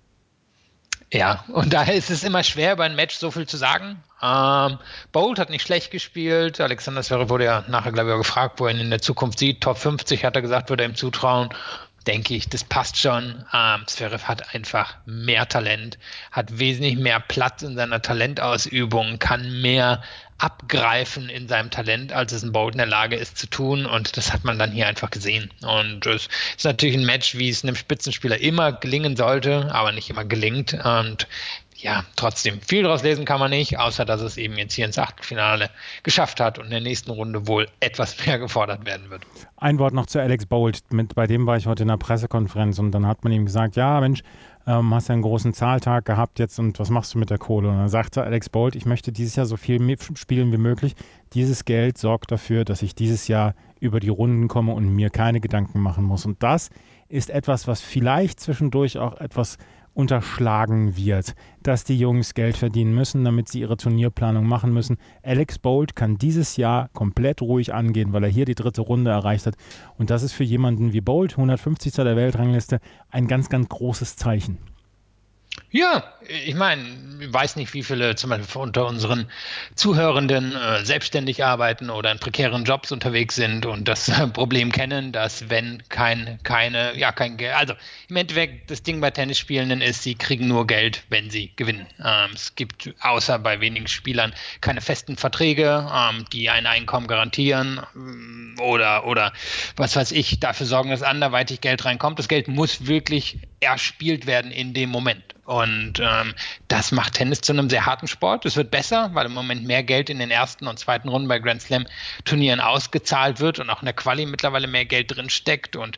Speaker 3: Ja, und daher ist es immer schwer, über ein Match so viel zu sagen. Ähm, Bolt hat nicht schlecht gespielt. Alexander Zverev wurde ja nachher, glaube ich, auch gefragt, wo er ihn in der Zukunft sieht. Top fünfzig hat er gesagt, würde er ihm zutrauen. Denke ich, das passt schon. Ähm, Zverev hat einfach mehr Talent, hat wesentlich mehr Platz in seiner Talentausübung, kann mehr abgreifen in seinem Talent, als es ein Bolt in der Lage ist zu tun, und das hat man dann hier einfach gesehen. Und es ist natürlich ein Match, wie es einem Spitzenspieler immer gelingen sollte, aber nicht immer gelingt. Und ja, trotzdem, viel daraus lesen kann man nicht, außer dass es eben jetzt hier ins Achtelfinale geschafft hat und in der nächsten Runde wohl etwas mehr gefordert werden wird.
Speaker 2: Ein Wort noch zu Alex Bolt. Mit, bei dem war ich heute in einer Pressekonferenz und dann hat man ihm gesagt, ja Mensch, ähm, hast ja einen großen Zahltag gehabt jetzt und was machst du mit der Kohle? Und dann sagte Alex Bolt, ich möchte dieses Jahr so viel spielen wie möglich. Dieses Geld sorgt dafür, dass ich dieses Jahr über die Runden komme und mir keine Gedanken machen muss. Und das ist etwas, was vielleicht zwischendurch auch etwas unterschlagen wird, dass die Jungs Geld verdienen müssen, damit sie ihre Turnierplanung machen müssen. Alex Bolt kann dieses Jahr komplett ruhig angehen, weil er hier die dritte Runde erreicht hat. Und das ist für jemanden wie Bolt, hundertfünfzigster der Weltrangliste, ein ganz, ganz großes Zeichen.
Speaker 3: Ja, ich meine, ich weiß nicht, wie viele zum Beispiel unter unseren Zuhörenden äh, selbstständig arbeiten oder in prekären Jobs unterwegs sind und das äh, Problem kennen, dass wenn kein, keine, ja, kein Geld, also im Endeffekt das Ding bei Tennisspielenden ist, sie kriegen nur Geld, wenn sie gewinnen. Ähm, es gibt außer bei wenigen Spielern keine festen Verträge, ähm, die ein Einkommen garantieren ähm, oder, oder was weiß ich, dafür sorgen, dass anderweitig Geld reinkommt. Das Geld muss wirklich erspielt werden in dem Moment. Und ähm, das macht Tennis zu einem sehr harten Sport. Es wird besser, weil im Moment mehr Geld in den ersten und zweiten Runden bei Grand Slam Turnieren ausgezahlt wird und auch in der Quali mittlerweile mehr Geld drin steckt. Und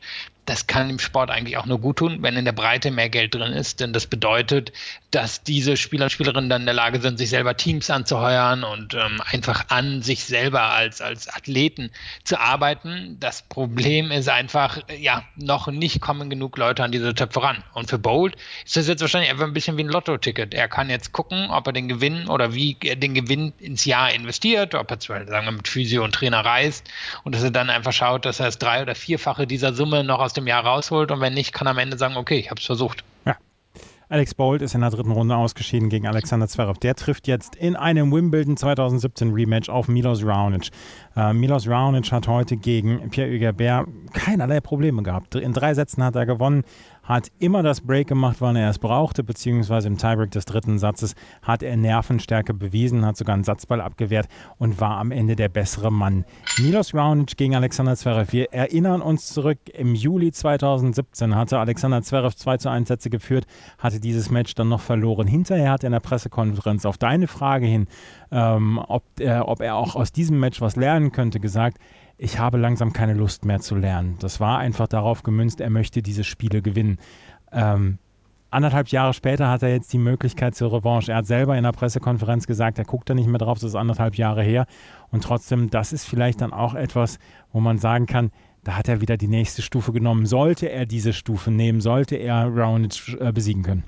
Speaker 3: das kann im Sport eigentlich auch nur gut tun, wenn in der Breite mehr Geld drin ist, denn das bedeutet, dass diese Spieler und Spielerinnen dann in der Lage sind, sich selber Teams anzuheuern und ähm, einfach an sich selber als, als Athleten zu arbeiten. Das Problem ist einfach, ja, noch nicht kommen genug Leute an diese Töpfe ran. Und für Bolt ist das jetzt wahrscheinlich einfach ein bisschen wie ein Lotto-Ticket. Er kann jetzt gucken, ob er den Gewinn oder wie er den Gewinn ins Jahr investiert, ob er zum Beispiel, sagen wir, mit Physio und Trainer reist und dass er dann einfach schaut, dass er das drei- oder vierfache dieser Summe noch aus dem Jahr rausholt und wenn nicht, kann er am Ende sagen, okay, ich habe es versucht.
Speaker 2: Ja. Alex Bolt ist in der dritten Runde ausgeschieden gegen Alexander Zverev. Der trifft jetzt in einem Wimbledon zwanzig siebzehn Rematch auf Milos Raonic. Äh, Milos Raonic hat heute gegen Pierre Hugerbert keinerlei Probleme gehabt. In drei Sätzen hat er gewonnen, hat immer das Break gemacht, wann er es brauchte, beziehungsweise im Tiebreak des dritten Satzes hat er Nervenstärke bewiesen, hat sogar einen Satzball abgewehrt und war am Ende der bessere Mann. Milos Raonic gegen Alexander Zverev. Wir erinnern uns zurück, im Juli zwanzig siebzehn hatte Alexander Zverev zwei zu eins Sätze geführt, hatte dieses Match dann noch verloren. Hinterher hat er in der Pressekonferenz auf deine Frage hin, ähm, ob, äh, ob er auch aus diesem Match was lernen könnte, gesagt, ich habe langsam keine Lust mehr zu lernen. Das war einfach darauf gemünzt, er möchte diese Spiele gewinnen. Ähm, anderthalb Jahre später hat er jetzt die Möglichkeit zur Revanche. Er hat selber in der Pressekonferenz gesagt, er guckt da nicht mehr drauf, das ist anderthalb Jahre her. Und trotzdem, das ist vielleicht dann auch etwas, wo man sagen kann, da hat er wieder die nächste Stufe genommen. Sollte er diese Stufe nehmen, sollte er Raonic äh, besiegen können.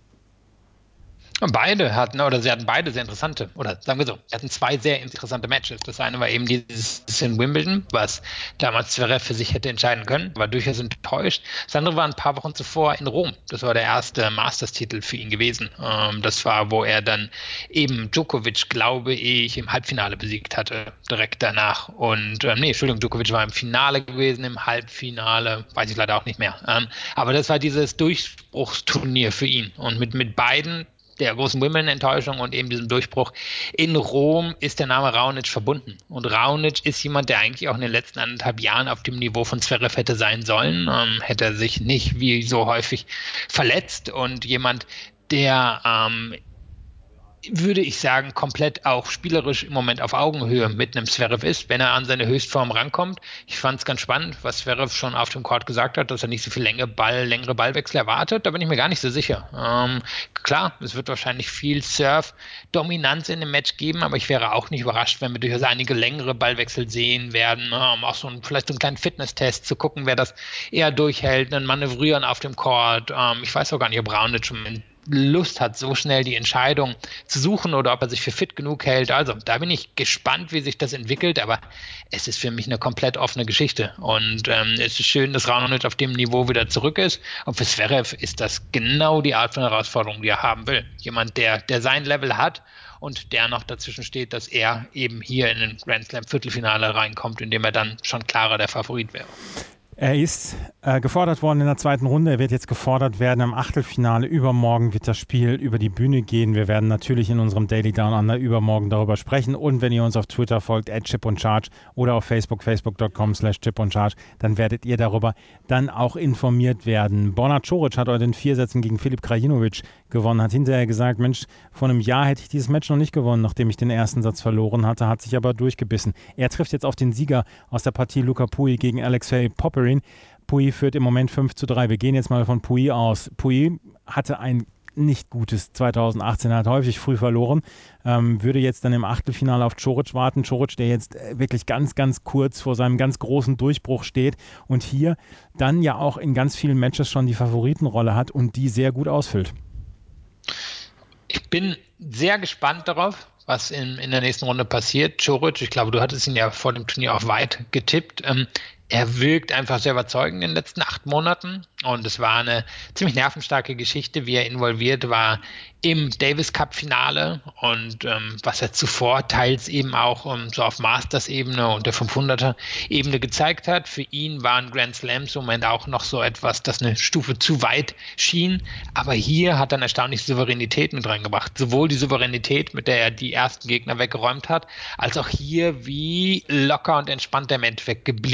Speaker 3: Und beide hatten, oder sie hatten beide sehr interessante, oder sagen wir so, sie hatten zwei sehr interessante Matches. Das eine war eben dieses in Wimbledon, was damals Zverev für sich hätte entscheiden können, war durchaus enttäuscht. Das andere war ein paar Wochen zuvor in Rom. Das war der erste Masters-Titel für ihn gewesen. Ähm, das war, wo er dann eben Djokovic, glaube ich, im Halbfinale besiegt hatte, direkt danach. Und, ähm, nee, Entschuldigung, Djokovic war im Finale gewesen, im Halbfinale, weiß ich leider auch nicht mehr. Ähm, aber das war dieses Durchbruchsturnier für ihn. Und mit, mit beiden, der großen Wimbledon-Enttäuschung und eben diesem Durchbruch in Rom, ist der Name Raonic verbunden. Und Raonic ist jemand, der eigentlich auch in den letzten anderthalb Jahren auf dem Niveau von Zverev hätte sein sollen, ähm, hätte er sich nicht wie so häufig verletzt und jemand, der ähm, würde ich sagen, komplett auch spielerisch im Moment auf Augenhöhe mit einem Zverev ist, wenn er an seine Höchstform rankommt. Ich fand es ganz spannend, was Zverev schon auf dem Court gesagt hat, dass er nicht so viel Länge Ball, längere Ballwechsel erwartet. Da bin ich mir gar nicht so sicher. Ähm, klar, es wird wahrscheinlich viel Surf-Dominanz in dem Match geben, aber ich wäre auch nicht überrascht, wenn wir durchaus einige längere Ballwechsel sehen werden. Ähm, auch so ein, vielleicht so einen kleinen Fitnesstest zu gucken, wer das eher durchhält, ein Manövrieren auf dem Court. Ähm, ich weiß auch gar nicht, ob Raonic schon Lust hat, so schnell die Entscheidung zu suchen oder ob er sich für fit genug hält. Also da bin ich gespannt, wie sich das entwickelt, aber es ist für mich eine komplett offene Geschichte und ähm, es ist schön, dass Raonic auf dem Niveau wieder zurück ist und für Zverev ist das genau die Art von Herausforderung, die er haben will. Jemand, der, der sein Level hat und der noch dazwischen steht, dass er eben hier in den Grand Slam Viertelfinale reinkommt, in dem er dann schon klarer der Favorit wäre.
Speaker 2: Er ist äh, gefordert worden in der zweiten Runde. Er wird jetzt gefordert werden im Achtelfinale. Übermorgen wird das Spiel über die Bühne gehen. Wir werden natürlich in unserem Daily Down Under übermorgen darüber sprechen. Und wenn ihr uns auf Twitter folgt, at Chip und Charge oder auf Facebook, facebook dot com slash Chip und Charge, dann werdet ihr darüber dann auch informiert werden. Borna Coric hat heute in vier Sätzen gegen Filip Krajinovic gewonnen, hat hinterher gesagt, Mensch, vor einem Jahr hätte ich dieses Match noch nicht gewonnen, nachdem ich den ersten Satz verloren hatte, hat sich aber durchgebissen. Er trifft jetzt auf den Sieger aus der Partie Luca Pouille gegen Alexei Popyrin. Pouille führt im Moment fünf zu drei. Wir gehen jetzt mal von Pouille aus. Pouille hatte ein nicht gutes zwanzig achtzehn, hat häufig früh verloren, ähm, würde jetzt dann im Achtelfinale auf Coric warten. Coric, der jetzt wirklich ganz, ganz kurz vor seinem ganz großen Durchbruch steht und hier dann ja auch in ganz vielen Matches schon die Favoritenrolle hat und die sehr gut ausfüllt.
Speaker 3: Ich bin sehr gespannt darauf, was in, in der nächsten Runde passiert. Coric, ich glaube, du hattest ihn ja vor dem Turnier auch weit getippt. Ähm, er wirkt einfach sehr überzeugend in den letzten acht Monaten und es war eine ziemlich nervenstarke Geschichte, wie er involviert war im Davis Cup Finale und ähm, was er zuvor teils eben auch um, so auf Masters-Ebene und der fünfhunderter-Ebene gezeigt hat. Für ihn waren Grand Slams im Moment auch noch so etwas, das eine Stufe zu weit schien, aber hier hat er eine erstaunliche Souveränität mit reingebracht. Sowohl die Souveränität, mit der er die ersten Gegner weggeräumt hat, als auch hier, wie locker und entspannt er im Endeffekt geblieben ist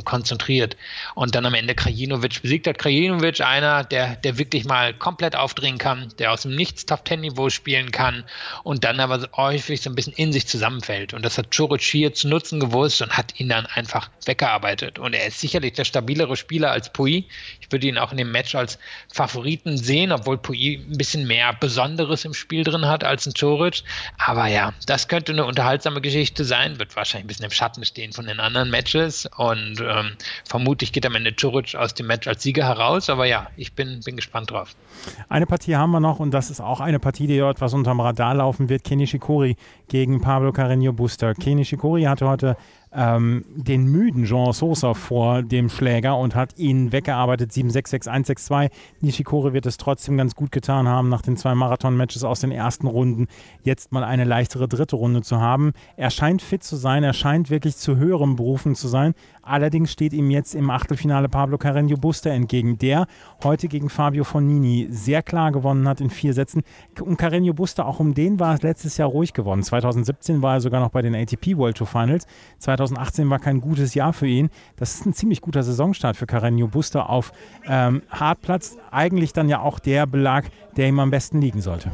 Speaker 3: und konzentriert und dann am Ende Krajinovic besiegt hat. Krajinovic, einer, der, der wirklich mal komplett aufdrehen kann, der aus dem Nichts Top-Ten-Niveau spielen kann und dann aber häufig so ein bisschen in sich zusammenfällt. Und das hat Coric hier zu nutzen gewusst und hat ihn dann einfach weggearbeitet. Und er ist sicherlich der stabilere Spieler als Pouille. Ich würde ihn auch in dem Match als Favoriten sehen, obwohl Pouille ein bisschen mehr Besonderes im Spiel drin hat als ein Coric. Aber ja, das könnte eine unterhaltsame Geschichte sein, wird wahrscheinlich ein bisschen im Schatten stehen von den anderen Matches und ähm, vermutlich geht am Ende Coric aus dem Match als Sieger heraus. Aber ja, ich bin, bin gespannt drauf.
Speaker 2: Eine Partie haben wir noch und das ist auch eine Partie, die dort etwas unterm Radar laufen wird. Kei Nishikori gegen Pablo Carreño Busta. Kei Nishikori hatte heute ähm, den müden Jean Sosa vor dem Schläger und hat ihn weggearbeitet. sieben sechs, sechs eins, sechs zwei. Nishikori wird es trotzdem ganz gut getan haben, nach den zwei Marathon-Matches aus den ersten Runden jetzt mal eine leichtere dritte Runde zu haben. Er scheint fit zu sein, er scheint wirklich zu höherem berufen zu sein. Allerdings steht ihm jetzt im Achtelfinale Pablo Carreño Busta entgegen, der heute gegen Fabio Fognini sehr klar gewonnen hat in vier Sätzen. Um Carreño Busta, auch um den war es letztes Jahr ruhig gewonnen. zwanzig siebzehn war er sogar noch bei den A T P World Tour Finals. zwanzig achtzehn war kein gutes Jahr für ihn. Das ist ein ziemlich guter Saisonstart für Carreño Busta auf ähm, Hartplatz. Eigentlich dann ja auch der Belag, der ihm am besten liegen sollte.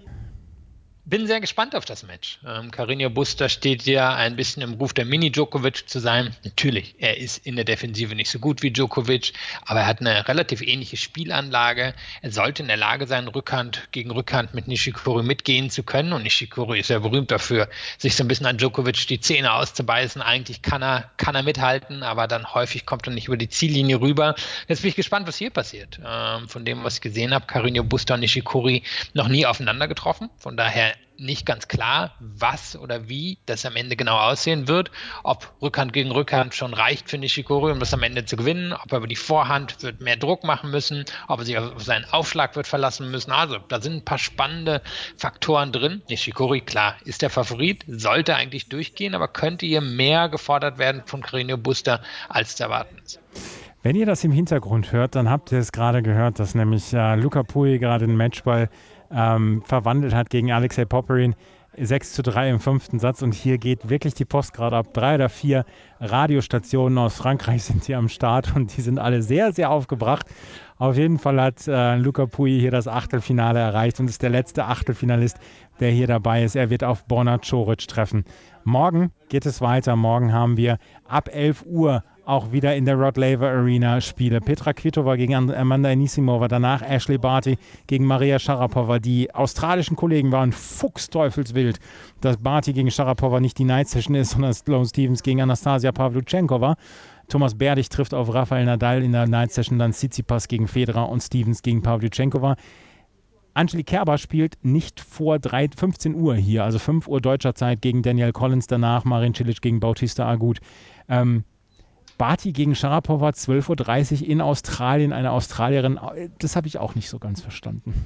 Speaker 3: Bin sehr gespannt auf das Match. Ähm, Carreño Busta steht ja ein bisschen im Ruf, der Mini-Djokovic zu sein. Natürlich, er ist in der Defensive nicht so gut wie Djokovic, aber er hat eine relativ ähnliche Spielanlage. Er sollte in der Lage sein, Rückhand gegen Rückhand mit Nishikori mitgehen zu können. Und Nishikori ist ja berühmt dafür, sich so ein bisschen an Djokovic die Zähne auszubeißen. Eigentlich kann er, kann er mithalten, aber dann häufig kommt er nicht über die Ziellinie rüber. Jetzt bin ich gespannt, was hier passiert. Ähm, von dem, was ich gesehen habe, Carreño Busta und Nishikori noch nie aufeinander getroffen. Von daher nicht ganz klar, was oder wie das am Ende genau aussehen wird. Ob Rückhand gegen Rückhand schon reicht für Nishikori, um das am Ende zu gewinnen. Ob er über die Vorhand wird mehr Druck machen müssen. Ob er sich auf seinen Aufschlag wird verlassen müssen. Also da sind ein paar spannende Faktoren drin. Nishikori, klar, ist der Favorit. Sollte eigentlich durchgehen, aber könnte hier mehr gefordert werden von Carreño Busta, als zu erwarten ist.
Speaker 2: Wenn ihr das im Hintergrund hört, dann habt ihr es gerade gehört, dass nämlich äh, Luca Pouille gerade den Matchball ähm, verwandelt hat gegen Alexei Popyrin. sechs zu drei im fünften Satz und hier geht wirklich die Post gerade ab. Drei oder vier Radiostationen aus Frankreich sind hier am Start und die sind alle sehr, sehr aufgebracht. Auf jeden Fall hat äh, Luca Pouille hier das Achtelfinale erreicht und ist der letzte Achtelfinalist, der hier dabei ist. Er wird auf Borna Coric treffen. Morgen geht es weiter. Morgen haben wir ab elf Uhr auch wieder in der Rod Laver Arena Spiele. Petra Kvitova gegen Amanda Anisimova, danach Ashley Barty gegen Maria Sharapova. Die australischen Kollegen waren fuchsteufelswild, dass Barty gegen Sharapova nicht die Night Session ist, sondern Sloane Stephens gegen Anastasia Pavlyuchenkova. Thomas Berdych trifft auf Rafael Nadal in der Night Session, dann Tsitsipas gegen Federer und Stephens gegen Pavlyuchenkova. Angelique Kerber spielt nicht vor fünfzehn Uhr hier, also fünf Uhr deutscher Zeit gegen Danielle Collins, danach Marin Cilic gegen Bautista Agut. Ähm, Barty gegen Sharapova, zwölf Uhr dreißig in Australien, eine Australierin, das habe ich auch nicht so ganz verstanden.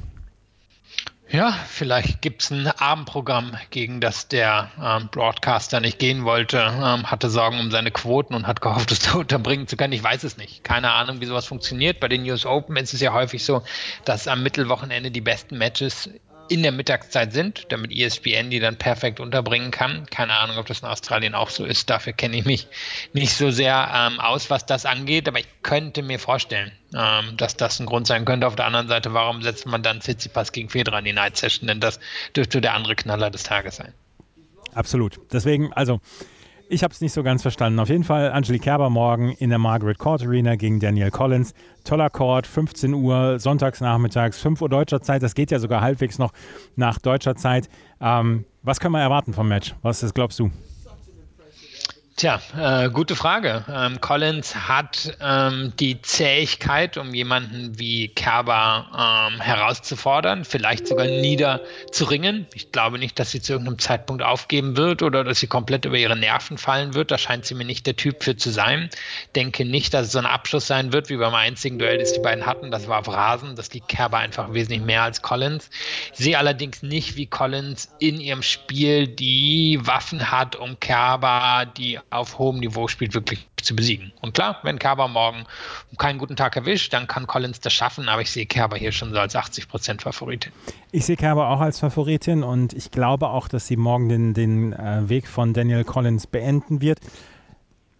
Speaker 3: Ja, vielleicht gibt es ein Abendprogramm, gegen das der ähm, Broadcaster nicht gehen wollte, ähm, hatte Sorgen um seine Quoten und hat gehofft, es da unterbringen zu können. Ich weiß es nicht. Keine Ahnung, wie sowas funktioniert. Bei den U S Open ist es ja häufig so, dass am Mittelwochenende die besten Matches in der Mittagszeit sind, damit E S P N die dann perfekt unterbringen kann. Keine Ahnung, ob das in Australien auch so ist. Dafür kenne ich mich nicht so sehr ähm, aus, was das angeht. Aber ich könnte mir vorstellen, ähm, dass das ein Grund sein könnte. Auf der anderen Seite, warum setzt man dann Tsitsipas gegen Federer in die Night Session? Denn das dürfte der andere Knaller des Tages sein.
Speaker 2: Absolut. Deswegen, also ich habe es nicht so ganz verstanden. Auf jeden Fall Angelique Kerber morgen in der Margaret Court Arena gegen Danielle Collins. Toller Court, fünfzehn Uhr, sonntags nachmittags, fünf Uhr deutscher Zeit. Das geht ja sogar halbwegs noch nach deutscher Zeit. Ähm, was können wir erwarten vom Match? Was ist, glaubst du?
Speaker 3: Tja, äh, gute Frage. Ähm, Collins hat ähm, die Zähigkeit, um jemanden wie Kerber ähm, herauszufordern, vielleicht sogar niederzuringen. Ich glaube nicht, dass sie zu irgendeinem Zeitpunkt aufgeben wird oder dass sie komplett über ihre Nerven fallen wird. Da scheint sie mir nicht der Typ für zu sein. Denke nicht, dass es so ein Abschluss sein wird, wie beim einzigen Duell, das die beiden hatten. Das war auf Rasen. Das liegt Kerber einfach wesentlich mehr als Collins. Ich sehe allerdings nicht, wie Collins in ihrem Spiel die Waffen hat, um Kerber, die auf hohem Niveau spielt, wirklich zu besiegen. Und klar, wenn Kerber morgen keinen guten Tag erwischt, dann kann Collins das schaffen, aber ich sehe Kerber hier schon so als achtzig Prozent Favoritin.
Speaker 2: Ich sehe Kerber auch als Favoritin und ich glaube auch, dass sie morgen den, den äh, Weg von Danielle Collins beenden wird.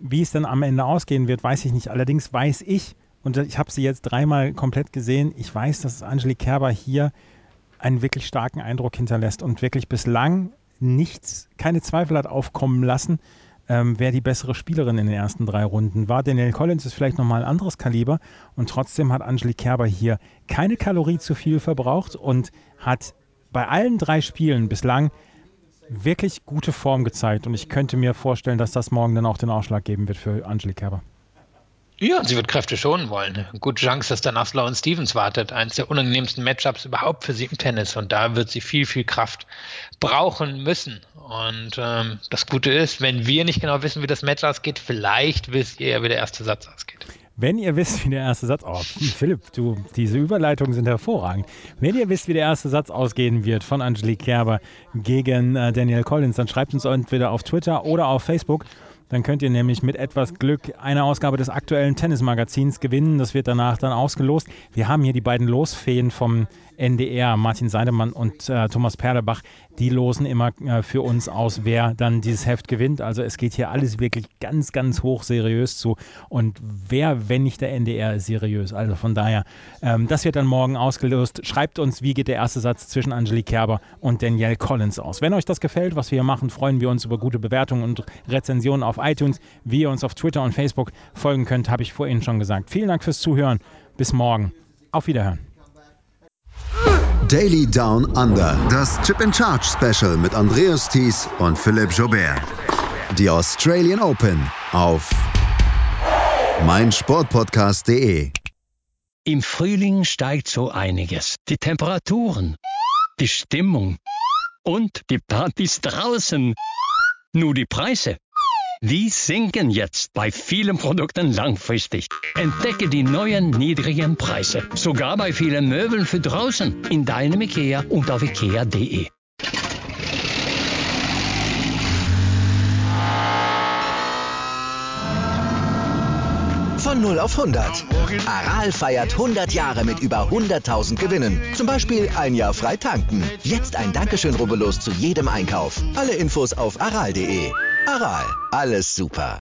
Speaker 2: Wie es dann am Ende ausgehen wird, weiß ich nicht. Allerdings weiß ich, und ich habe sie jetzt dreimal komplett gesehen, ich weiß, dass Angelique Kerber hier einen wirklich starken Eindruck hinterlässt und wirklich bislang nichts, keine Zweifel hat aufkommen lassen, ähm, wer die bessere Spielerin in den ersten drei Runden war. Danielle Collins ist vielleicht nochmal ein anderes Kaliber und trotzdem hat Angelique Kerber hier keine Kalorie zu viel verbraucht und hat bei allen drei Spielen bislang wirklich gute Form gezeigt. Und ich könnte mir vorstellen, dass das morgen dann auch den Ausschlag geben wird für Angelique Kerber.
Speaker 3: Ja, sie wird Kräfte schonen wollen. Gute Chance, dass danach Sloane Stephens wartet. Eins der unangenehmsten Matchups überhaupt für sie im Tennis. Und da wird sie viel, viel Kraft brauchen müssen. Und ähm, das Gute ist, wenn wir nicht genau wissen, wie das Match ausgeht, vielleicht wisst ihr ja, wie der erste Satz ausgeht.
Speaker 2: Wenn ihr wisst, wie der erste Satz... Oh, Philipp, du, diese Überleitungen sind hervorragend. Wenn ihr wisst, wie der erste Satz ausgehen wird von Angelique Kerber gegen äh, Danielle Collins, dann schreibt uns entweder auf Twitter oder auf Facebook. Dann könnt ihr nämlich mit etwas Glück eine Ausgabe des aktuellen Tennismagazins gewinnen. Das wird danach dann ausgelost. Wir haben hier die beiden Losfeen vom N D R, Martin Seidemann und äh, Thomas Perlebach. Die losen immer äh, für uns aus, wer dann dieses Heft gewinnt. Also es geht hier alles wirklich ganz, ganz hoch seriös zu. Und wer, wenn nicht der N D R, ist seriös. Also von daher, ähm, das wird dann morgen ausgelost. Schreibt uns, wie geht der erste Satz zwischen Angelique Kerber und Danielle Collins aus. Wenn euch das gefällt, was wir hier machen, freuen wir uns über gute Bewertungen und Rezensionen auf iTunes. Wie ihr uns auf Twitter und Facebook folgen könnt, habe ich vorhin schon gesagt. Vielen Dank fürs Zuhören. Bis morgen. Auf Wiederhören.
Speaker 1: Daily Down Under, das Chip and Charge Special mit Andreas Thies und Philipp Joubert. Die Australian Open auf meinsportpodcast punkt de.
Speaker 4: Im Frühling steigt so einiges. Die Temperaturen, die Stimmung und die Partys draußen. Nur die Preise, die sinken jetzt bei vielen Produkten langfristig. Entdecke die neuen niedrigen Preise. Sogar bei vielen Möbeln für draußen. In deinem IKEA und auf ikea punkt de.
Speaker 5: Von null auf hundert. Aral feiert hundert Jahre mit über hunderttausend Gewinnen. Zum Beispiel ein Jahr frei tanken. Jetzt ein Dankeschön, rubbellos zu jedem Einkauf. Alle Infos auf aral punkt de. Aral, alles super.